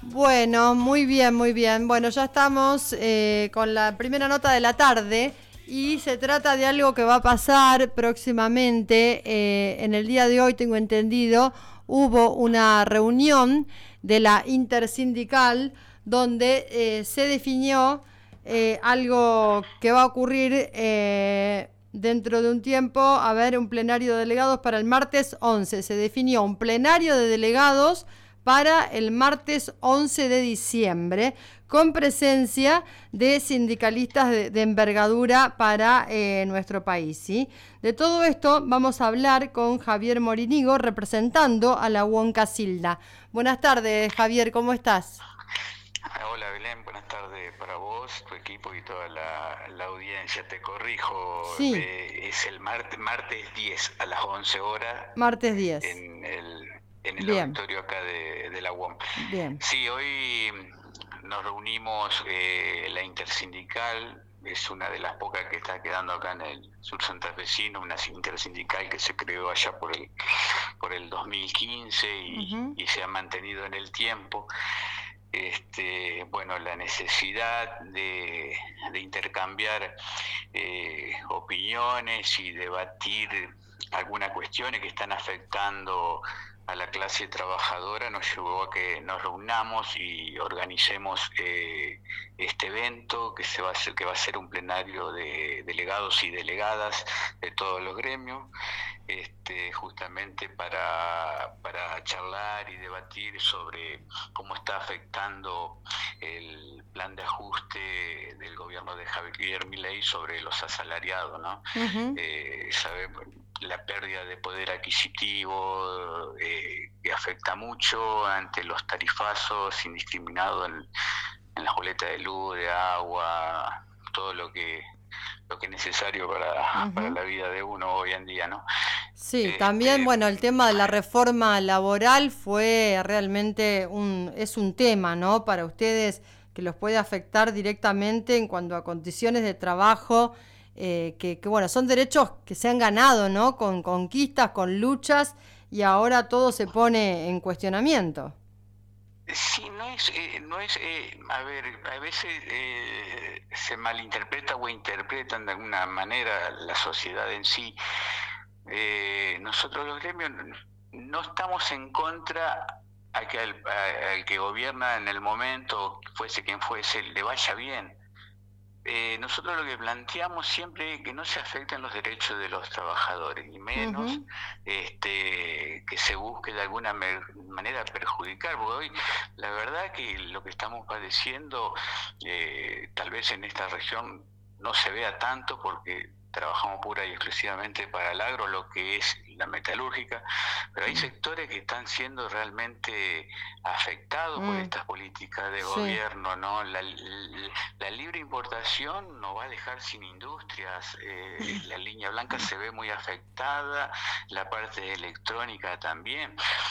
Bueno, muy bien, muy bien. Bueno, ya estamos con la primera nota de la tarde y se trata de algo que va a pasar próximamente. En el día de hoy, tengo entendido, hubo una reunión de la intersindical donde se definió algo que va a ocurrir dentro de un tiempo. A ver, un plenario de delegados para el martes 11. Se definió un plenario de delegados para el martes 11 de diciembre, con presencia de sindicalistas de envergadura para nuestro país, ¿sí? De todo esto vamos a hablar con Javier Morinigo, representando a la UON Casilda. Buenas tardes, Javier, ¿cómo estás? Hola Belén, buenas tardes para vos, tu equipo y toda la audiencia. Te corrijo, Sí. Es el martes 10 a las 11 horas Martes 10. en el Bien. auditorio acá de la UOM. Bien. Sí, hoy nos reunimos, la intersindical, es una de las pocas que está quedando acá en el sur santafesino, una intersindical que se creó allá por el 2015 y se ha mantenido en el tiempo. Bueno, la necesidad de intercambiar opiniones y debatir algunas cuestiones que están afectando a la clase trabajadora nos llevó a que nos reunamos y organicemos este evento que va a ser un plenario de delegados y delegadas de todos los gremios, justamente para charlar y debatir sobre cómo está afectando el plan de ajuste del gobierno de Javier Milei sobre los asalariados, ¿no? Sabemos la pérdida de poder adquisitivo que afecta mucho ante los tarifazos indiscriminados en las boletas de luz, de agua, todo lo que es necesario para la vida de uno hoy en día, ¿no? Sí, también, bueno, el tema de la reforma laboral fue realmente es un tema, ¿no? Para ustedes, que los puede afectar directamente en cuanto a condiciones de trabajo, que bueno, son derechos que se han ganado, ¿no? Con conquistas, con luchas, y ahora todo se pone en cuestionamiento. Sí, a ver, a veces se malinterpreta o interpretan de alguna manera la sociedad en sí. Nosotros los gremios no estamos en contra a que al que gobierna en el momento, fuese quien fuese, le vaya bien. Nosotros lo que planteamos siempre es que no se afecten los derechos de los trabajadores, y menos que se busque de alguna manera perjudicar, porque hoy la verdad que lo que estamos padeciendo, tal vez en esta región no se vea tanto porque trabajamos pura y exclusivamente para el agro, lo que es la metalúrgica, pero hay sectores que están siendo realmente afectados por estas políticas de gobierno, ¿no? La libre importación nos va a dejar sin industrias, la línea blanca se ve muy afectada, la parte electrónica también.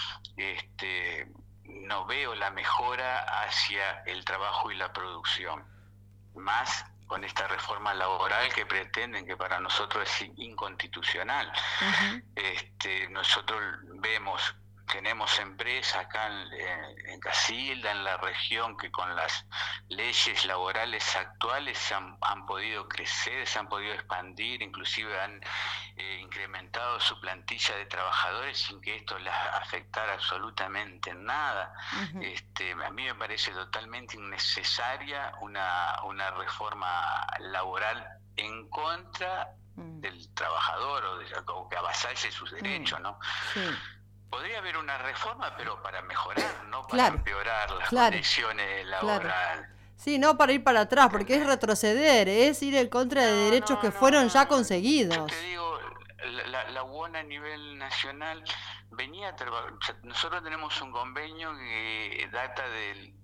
No veo la mejora hacia el trabajo y la producción, más con esta reforma laboral que pretenden, que para nosotros es inconstitucional. Nosotros tenemos empresas acá en Casilda, en la región, que con las leyes laborales actuales han podido crecer, se han podido expandir, inclusive han incrementado su plantilla de trabajadores sin que esto les afectara absolutamente nada. A mí me parece totalmente innecesaria una reforma laboral en contra del trabajador o que avasalle sus derechos, ¿no? Podría haber una reforma, pero para mejorar, no para empeorar las condiciones laborales. Sí, no para ir para atrás, porque es retroceder, es ir en contra de derechos que fueron ya conseguidos. Yo te digo, la UON a nivel nacional nosotros tenemos un convenio que data de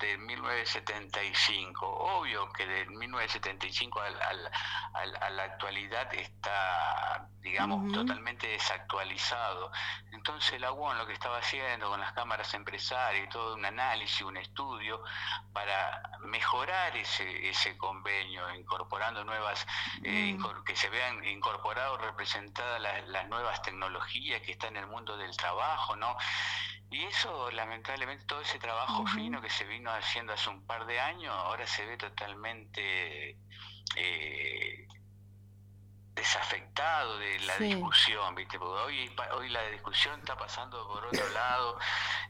1975. Obvio que de 1975 a la actualidad está, digamos, totalmente desactualizado. Entonces la UON lo que estaba haciendo con las cámaras empresarias y todo un análisis, un estudio para mejorar ese convenio, incorporando nuevas, que se vean incorporadas o representadas las nuevas tecnologías que están en el mundo del trabajo, ¿no? Y eso, lamentablemente, todo ese trabajo fino que se vino haciendo hace un par de años, ahora se ve totalmente desafectado de la discusión, ¿viste? Porque hoy la discusión está pasando por otro lado,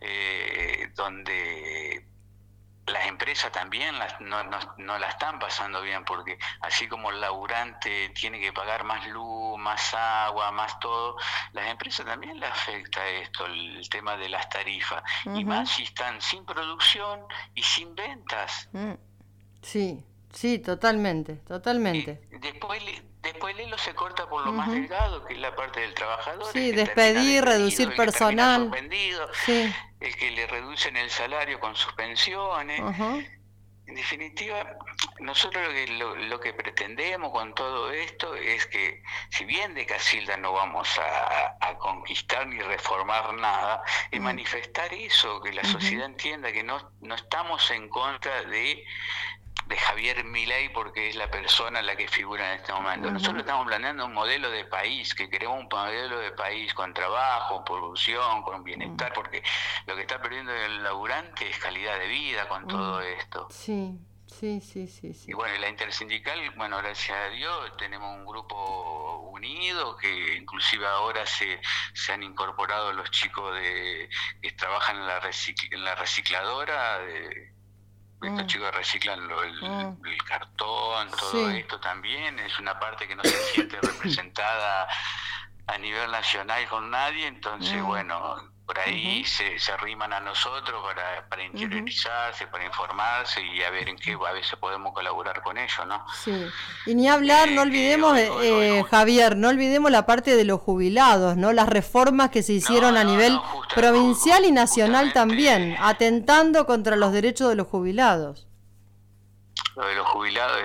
donde las empresas también no la están pasando bien, porque así como el laburante tiene que pagar más luz, más agua, más todo, las empresas también les afecta esto, el tema de las tarifas, y más si están sin producción y sin ventas. Sí, totalmente. Y después Lelo se corta por lo más delgado, que es la parte del trabajador. Sí, despedir, reducir personal. El que le reducen el salario con suspensiones. En definitiva, nosotros lo que pretendemos con todo esto es que, si bien de Casilda no vamos a conquistar ni reformar nada, es manifestar eso, que la sociedad entienda que no estamos en contra de Javier Milei porque es la persona la que figura en este momento. Nosotros estamos planeando un modelo de país, que queremos un modelo de país con trabajo, producción, con bienestar, porque lo que está perdiendo el laburante es calidad de vida con todo esto. Sí. Y bueno, la intersindical, bueno, gracias a Dios tenemos un grupo unido, que inclusive ahora se han incorporado los chicos que trabajan en la recicladora, estos chicos reciclan el cartón, todo esto también, es una parte que no se siente representada a nivel nacional con nadie, entonces bueno, por ahí se arriman a nosotros para interiorizarse, para informarse y a ver en qué a veces podemos colaborar con ellos, ¿no? Sí, y ni hablar, no olvidemos, Javier, no olvidemos la parte de los jubilados, ¿no? Las reformas que se hicieron a nivel provincial y nacional también, atentando contra los derechos de los jubilados. Lo de los jubilados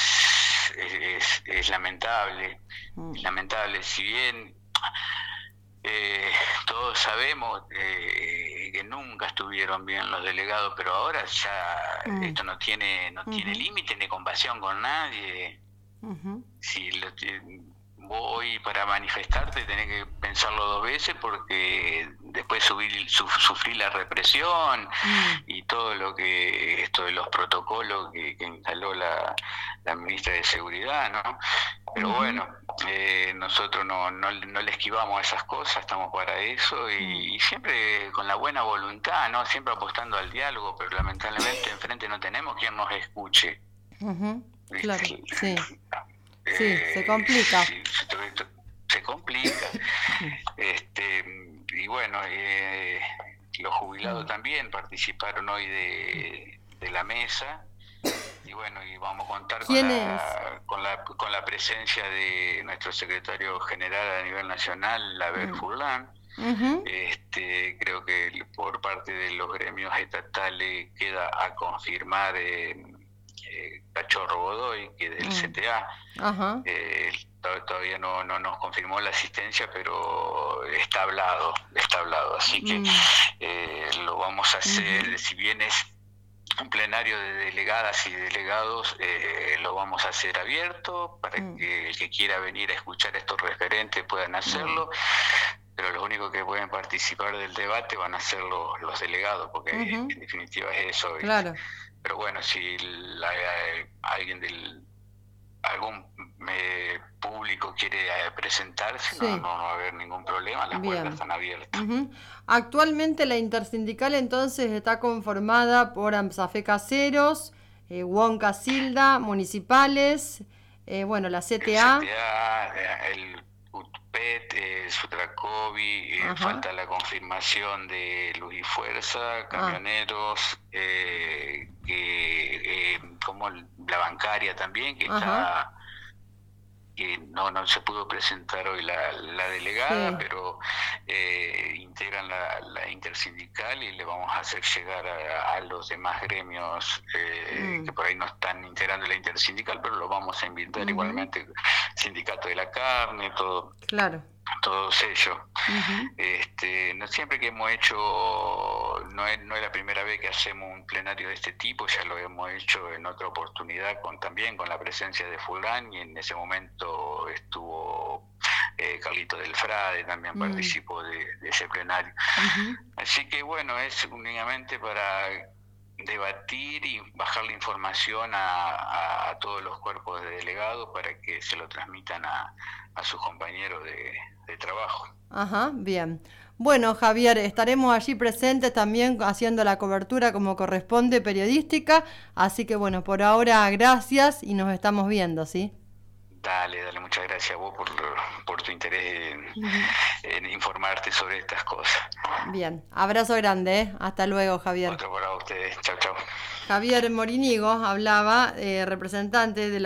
es lamentable, si bien todos sabemos que nunca estuvieron bien los delegados, pero ahora ya esto no tiene límite ni compasión con nadie. Si voy para manifestarte tenés que pensarlo 2 veces, porque después sufrir la represión y todo lo que esto de los protocolos que instaló la ministra de Seguridad, ¿no? Pero bueno, nosotros no le esquivamos a esas cosas, estamos para eso y siempre con la buena voluntad, ¿no? Siempre apostando al diálogo, pero lamentablemente enfrente no tenemos quien nos escuche. Claro, sí. Sí, se complica. Se complica. Y bueno, los jubilados también participaron hoy de la mesa. Y bueno, y vamos a contar con la presencia de nuestro secretario general a nivel nacional, Laber Furlan. Creo que por parte de los gremios estatales queda a confirmar Cachorro Godoy, que del CTA. Todavía no nos confirmó la asistencia, pero está hablado, así que lo vamos a hacer, si bien es un plenario de delegadas y delegados, lo vamos a hacer abierto para que el que quiera venir a escuchar estos referentes puedan hacerlo, pero los únicos que pueden participar del debate van a ser los delegados, porque en definitiva es eso. Claro. Pero bueno, si algún público quiere presentarse, no va a haber ningún problema, las puertas están abiertas. Actualmente la intersindical entonces está conformada por AMSAFE Caseros, UON Casilda, municipales, la CTA. El UTPET, Sutracovi, falta la confirmación de Luz y Fuerza, camioneros, como la bancaria también, que está, que no se pudo presentar hoy la delegada, pero integran la intersindical y le vamos a hacer llegar a los demás gremios que por ahí no están integrando la intersindical, pero lo vamos a invitar igualmente, sindicato de la carne, todo. Claro. Todos ellos. No siempre que hemos hecho, no es la primera vez que hacemos un plenario de este tipo, ya lo hemos hecho en otra oportunidad también con la presencia de Fulán, y en ese momento estuvo Carlito del Frade, también participó de ese plenario. Así que bueno, es únicamente para debatir y bajar la información a todos los cuerpos de delegados para que se lo transmitan a sus compañeros de trabajo. Ajá, bien. Bueno, Javier, estaremos allí presentes también haciendo la cobertura como corresponde periodística, así que bueno, por ahora gracias y nos estamos viendo, ¿sí? Dale, muchas gracias a vos por tu interés en informarte sobre estas cosas. Bien, abrazo grande, ¿eh? Hasta luego, Javier. Otro para ustedes, chau, chau. Javier Morinigo hablaba, representante de la